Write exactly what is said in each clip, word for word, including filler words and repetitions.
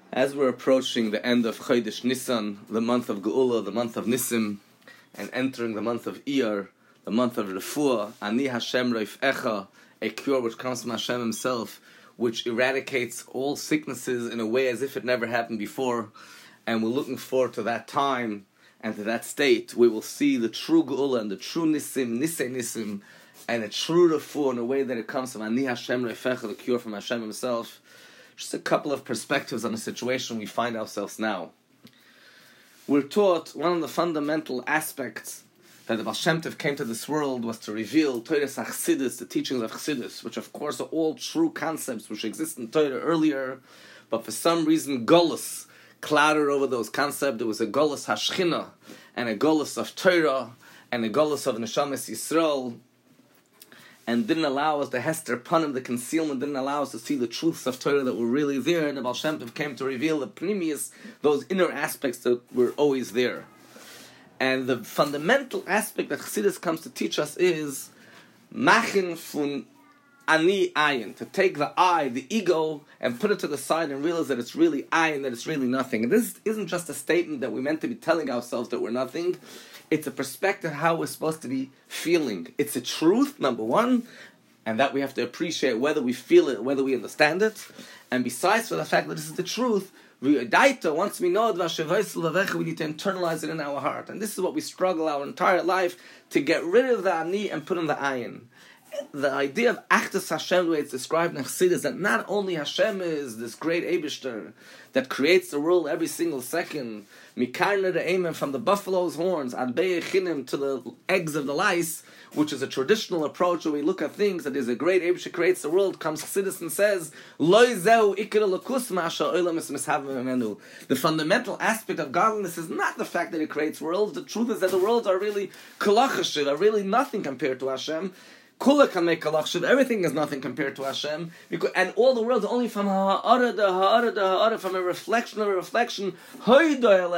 As we're approaching the end of Chodesh Nisan, the month of Geula, the month of Nisim, and entering the month of Iyar, the month of Refuah, Ani Hashem Reifecha, a cure which comes from Hashem Himself, which eradicates all sicknesses in a way as if it never happened before, and we're looking forward to that time and to that state. We will see the true Geula and the true Nisim, Nisei Nisim, and a true Refuah in a way that it comes from Ani Hashem Reifecha, the cure from Hashem Himself. Just a couple of perspectives on the situation we find ourselves now. We're taught one of the fundamental aspects that the Baal Shem Tov came to this world was to reveal Torah's Chassidus, the teachings of Chassidus, which of course are all true concepts which exist in Torah earlier, but for some reason Golus clouded over those concepts. There was a Golus Hashchina, and a Golus of Torah, and a Golus of Neshamas Yisrael, and didn't allow us, the Hester Panim, the concealment, didn't allow us to see the truths of Torah that were really there, and the Baal Shem Tov came to reveal the Pnimius, those inner aspects that were always there. And the fundamental aspect that Chassidus comes to teach us is Machin fun Ani Ayin, to take the I, the ego, and put it to the side and realize that it's really I and that it's really nothing. And this isn't just a statement that we're meant to be telling ourselves that we're nothing. It's a perspective how we're supposed to be feeling. It's a truth, number one, and that we have to appreciate whether we feel it, whether we understand it. And besides for the fact that this is the truth, once we know it, we need to internalize it in our heart. And this is what we struggle our entire life, to get rid of the Ani and put in the Ayin. The idea of Achdus Hashem, the way it's described in Chassidus, is that not only Hashem is this great Eibishter that creates the world every single second, Mikarna the Amen, from the buffalo's horns, Ad Be'echinim, to the eggs of the lice, which is a traditional approach where we look at things, that is a great Eibishter creates the world, comes Chassidus and says, Loi zeu ikra lakus ma'asha olam es mishavim memenu. The fundamental aspect of godliness is not the fact that it creates worlds. The truth is that the worlds are really kalachashiv, are really nothing compared to Hashem. Kula can make kalachshiv. Everything is nothing compared to Hashem, because, and all the world is only from ha'ara da ha'ara da ha'ara, from a reflection of a reflection. A ray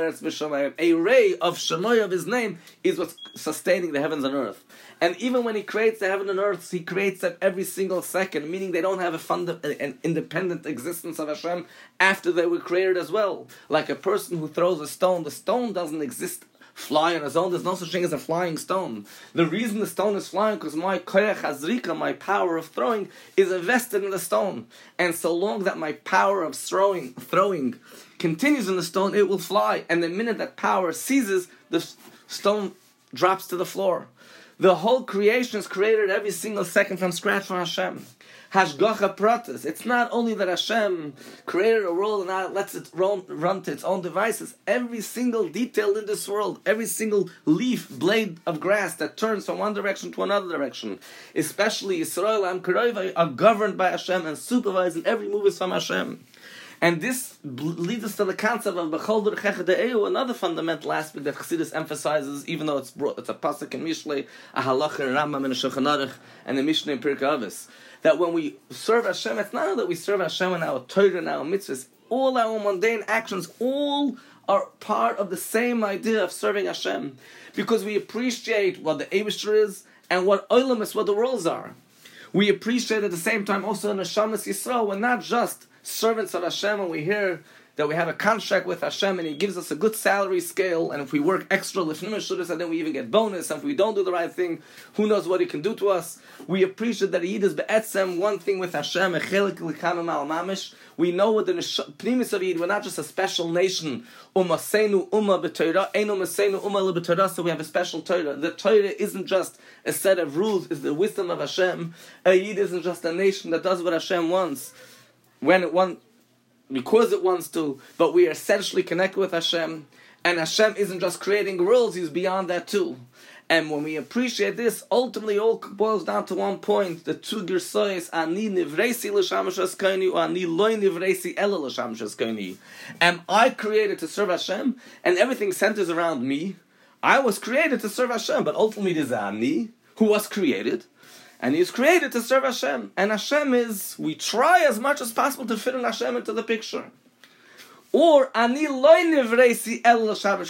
of Shemoy of His name is what's sustaining the heavens and earth. And even when He creates the heaven and earth, He creates them every single second, meaning they don't have a funda- an independent existence of Hashem after they were created as well. Like a person who throws a stone, the stone doesn't exist fly on his own. There's no such thing as a flying stone. The reason the stone is flying because my koyach hazrika, my power of throwing, is invested in the stone. And so long that my power of throwing, throwing continues in the stone, it will fly. And the minute that power ceases, the stone drops to the floor. The whole creation is created every single second from scratch from Hashem. Hashgacha pratis. It's not only that Hashem created a world and now lets it run, run to its own devices. Every single detail in this world, every single leaf, blade of grass that turns from one direction to another direction, especially Yisrael and Kerovai, are governed by Hashem and supervised, and every move is from Hashem. And this leads us to the concept of B'chol Derech De'eu, another fundamental aspect that Chassidus emphasizes, even though it's brought, it's a pasuk in Mishlei, a halacha in Rambam in Shulchan Aruch, and a Mishnah in Pirkei Avos, that when we serve Hashem, it's not that we serve Hashem in our Torah and our mitzvahs. All our mundane actions, all are part of the same idea of serving Hashem, because we appreciate what the Eibishter is and what Olam is, what the worlds are. We appreciate at the same time also in Neshamas Yisrael, we're not just servants of Hashem, and we hear that we have a contract with Hashem and He gives us a good salary scale, and if we work extra lifnim shudas, and then we even get bonus, and if we don't do the right thing, who knows what He can do to us. We appreciate that He is be'etzem, one thing with Hashem, a chelik l'kamim al mamish. We know what the pnimis of Yid, we're not just a special nation, umasenu umma b'Torah, einu masenu umma l'b'Torah, so we have a special Torah. The Torah isn't just a set of rules, it's the wisdom of Hashem. A Yid isn't just a nation that does what Hashem wants, when it wants, because it wants to, but we are essentially connected with Hashem, and Hashem isn't just creating worlds, He's beyond that too. And when we appreciate this, ultimately all boils down to one point: the two girsois, ani nivresi l'shamash haskoini, or ani loy nivresi ela l'shamash haskoini. Am I created to serve Hashem, and everything centers around me? I was created to serve Hashem, but ultimately there's ani who was created, and He is created to serve Hashem. And Hashem is, we try as much as possible to fit in Hashem into the picture. Or ani loy nivresi ela l'shamash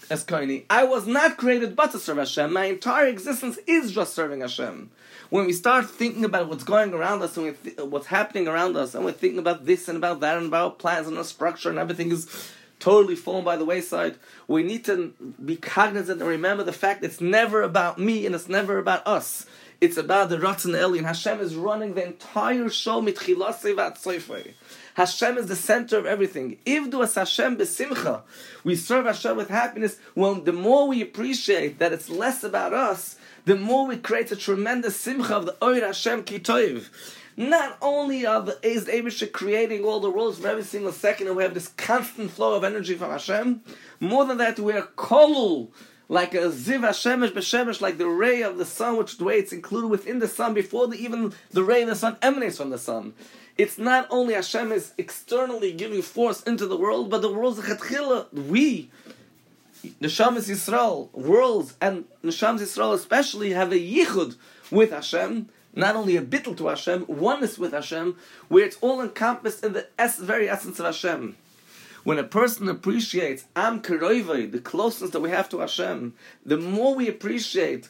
as Koini. I was not created but to serve Hashem. My entire existence is just serving Hashem. When we start thinking about what's going around us and th- what's happening around us, and we're thinking about this and about that and about plans and our structure and everything is totally fallen by the wayside, we need to be cognizant and remember the fact it's never about me and it's never about us. It's about the Ratzon Elyon. Hashem is running the entire show mitchilasei v'atzoifei. Hashem is the center of everything. Ivdu as Hashem b'simcha. We serve Hashem with happiness. Well, the more we appreciate that it's less about us, the more we create a tremendous simcha of the Oir Hashem Ki Toiv. Not only are the, is the Eibusher creating all the worlds for every single second, and we have this constant flow of energy from Hashem, more than that, we are kolul, like a ziv Hashemesh b'shemesh, like the ray of the sun, which the way it's included within the sun, before the, even the ray of the sun emanates from the sun. It's not only Hashem is externally giving force into the world, but the world's chetchila, we, Neshamas Yisrael, worlds, and Neshamas Yisrael especially, have a yichud with Hashem, not only a bittul to Hashem, oneness with Hashem, where it's all encompassed in the es- very essence of Hashem. When a person appreciates Am Keroivei, the closeness that we have to Hashem, the more we appreciate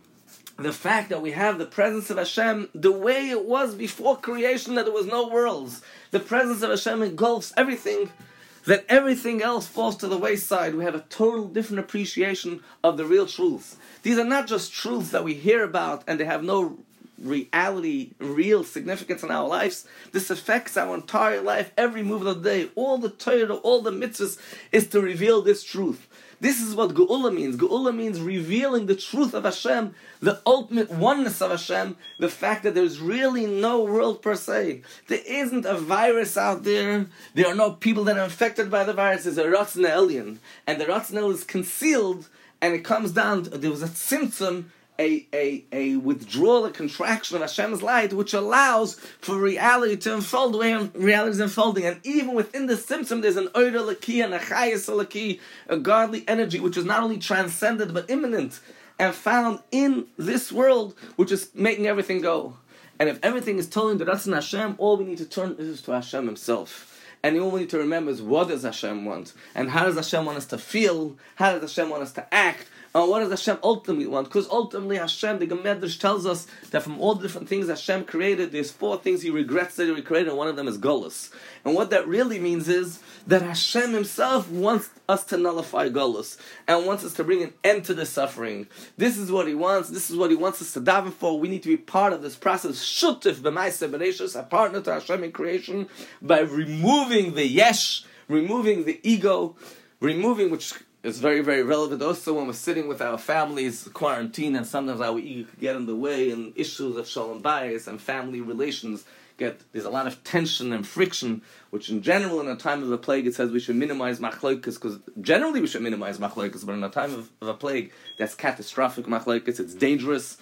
the fact that we have the presence of Hashem the way it was before creation, that there was no worlds. The presence of Hashem engulfs everything, that everything else falls to the wayside. We have a total different appreciation of the real truths. These are not just truths that we hear about and they have no reality, real significance in our lives. This affects our entire life, every move of the day. All the Torah, all the mitzvahs is to reveal this truth. This is what Geula means. Geula means revealing the truth of Hashem, the ultimate oneness of Hashem, the fact that there's really no world per se. There isn't a virus out there. There are no people that are infected by the virus. There's a Ratzon Elyon. And the Ratzon Elyon is concealed, and it comes down, to, there was a symptom, A, a, a withdrawal, a contraction of Hashem's light, which allows for reality to unfold the way reality is unfolding. And even within the symptom, there's an Oida Laki and a Chayas Laki, a godly energy, which is not only transcendent, but immanent, and found in this world, which is making everything go. And if everything is telling the Ratzon Hashem, all we need to turn is to Hashem Himself. And all we need to remember is, what does Hashem want? And how does Hashem want us to feel? How does Hashem want us to act? And what does Hashem ultimately want? Because ultimately Hashem, the Gemedrash tells us that from all the different things Hashem created, there's four things He regrets that He created, and one of them is Golus. And what that really means is that Hashem Himself wants us to nullify Golus and wants us to bring an end to the suffering. This is what He wants. This is what He wants us to daven for. We need to be part of this process. Shutif b'maaseh bereishis, a partner to Hashem in creation, by removing the yesh, removing the ego, removing which. It's very, very relevant also when we're sitting with our families, quarantine, and sometimes our ego could get in the way, and issues of shalom bayis and family relations get, there's a lot of tension and friction, which in general in a time of a plague it says we should minimize machlokas, because generally we should minimize machlokas, but in a time of, of a plague that's catastrophic machlokas, it's dangerous.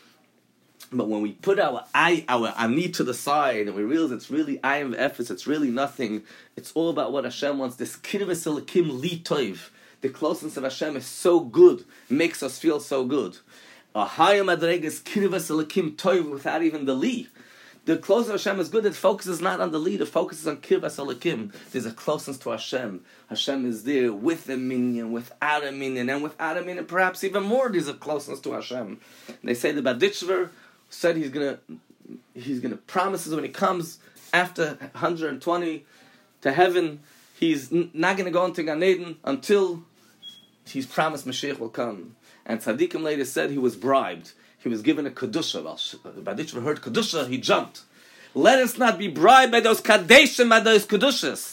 But when we put our I, our ani to the side, and we realize it's really I am efes, it's really nothing, it's all about what Hashem wants, this kirves elikim li toiv. The closeness of Hashem is so good, makes us feel so good. A higher madrega is kirvas elikim toiv without even the li. The closeness of Hashem is good. It focuses not on the li. It focuses on kirvas elikim. There's a closeness to Hashem. Hashem is there with a minion, without a minion, and without a minion, perhaps even more. There's a closeness to Hashem. They say the Badichver said he's gonna, he's gonna promises when he comes after one hundred twenty to heaven. He's not going to go into Gan Eden until he's promised Mashiach will come. And Tzaddikim later said he was bribed. He was given a Kedusha. Well, Badichver heard Kedusha, he jumped. Let us not be bribed by those Kadeshim, by those Kedushas.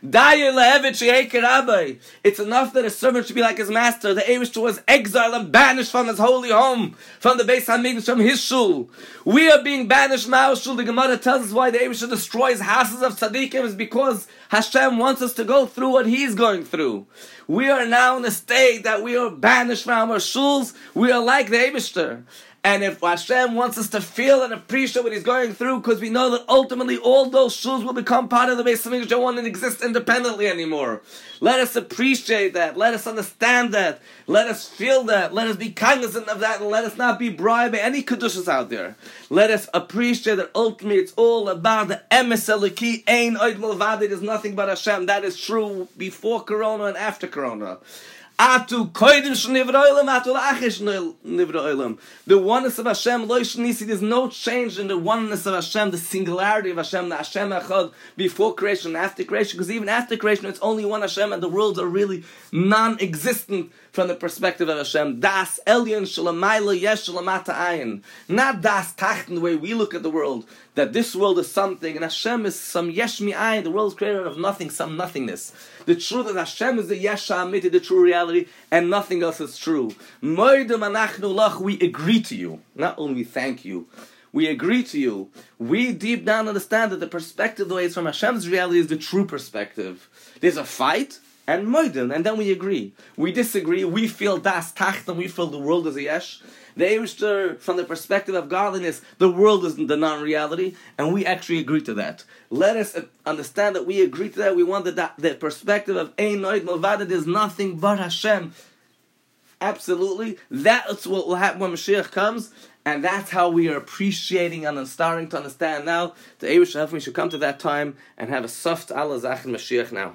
It's enough that a servant should be like his master. The Eibusher was exiled and banished from his holy home, from the Beis Hamikdash, from his shul. We are being banished from our shul. The Gemara tells us why the Eibusher destroys houses of tzaddikim is because Hashem wants us to go through what He's going through. We are now in a state that we are banished from our shuls. We are like the Eibusher. And if Hashem wants us to feel and appreciate what He's going through, because we know that ultimately all those shuls will become part of the Beis Hamikdash, don't want to exist independently anymore. Let us appreciate that. Let us understand that. Let us feel that. Let us be cognizant of that, and let us not be bribed by any kedushas out there. Let us appreciate that ultimately it's all about the emes eliki, ein oid milvad. It is nothing but Hashem. That is true before Corona and after Corona. Atu koidim shnivroilam, atu lachish nivroilam. The oneness of Hashem, lo shnisi, there's no change in the oneness of Hashem, the singularity of Hashem, the Hashem Echad, before creation and after creation, because even after creation it's only one Hashem and the worlds are really non-existent from the perspective of Hashem. Das Elyon Shalamayla Yesh Shalamata Ayin. Not Das Tachten, the way we look at the world, that this world is something and Hashem is some Yesh Mi Ayin, the world is created out of nothing, some nothingness. The truth that Hashem is the Yesh HaAmiti, the true reality, and nothing else is true. Moedem Anachnu Lach, we agree to you. Not only we thank you, we agree to you. We deep down understand that the perspective, the way it's from Hashem's reality, is the true perspective. There's a fight, and moiden, and then we agree. We disagree, we feel das tacht, and we feel the world is a yesh. The Eibishter, from the perspective of godliness, the world is the non-reality, and we actually agree to that. Let us understand that we agree to that. We want the, the perspective of Ein Noid Malvada, there's nothing but Hashem. Absolutely. That's what will happen when Mashiach comes, and that's how we are appreciating and starting to understand now. The Eibishter, we should come to that time and have a soft Allah Zach and Mashiach now.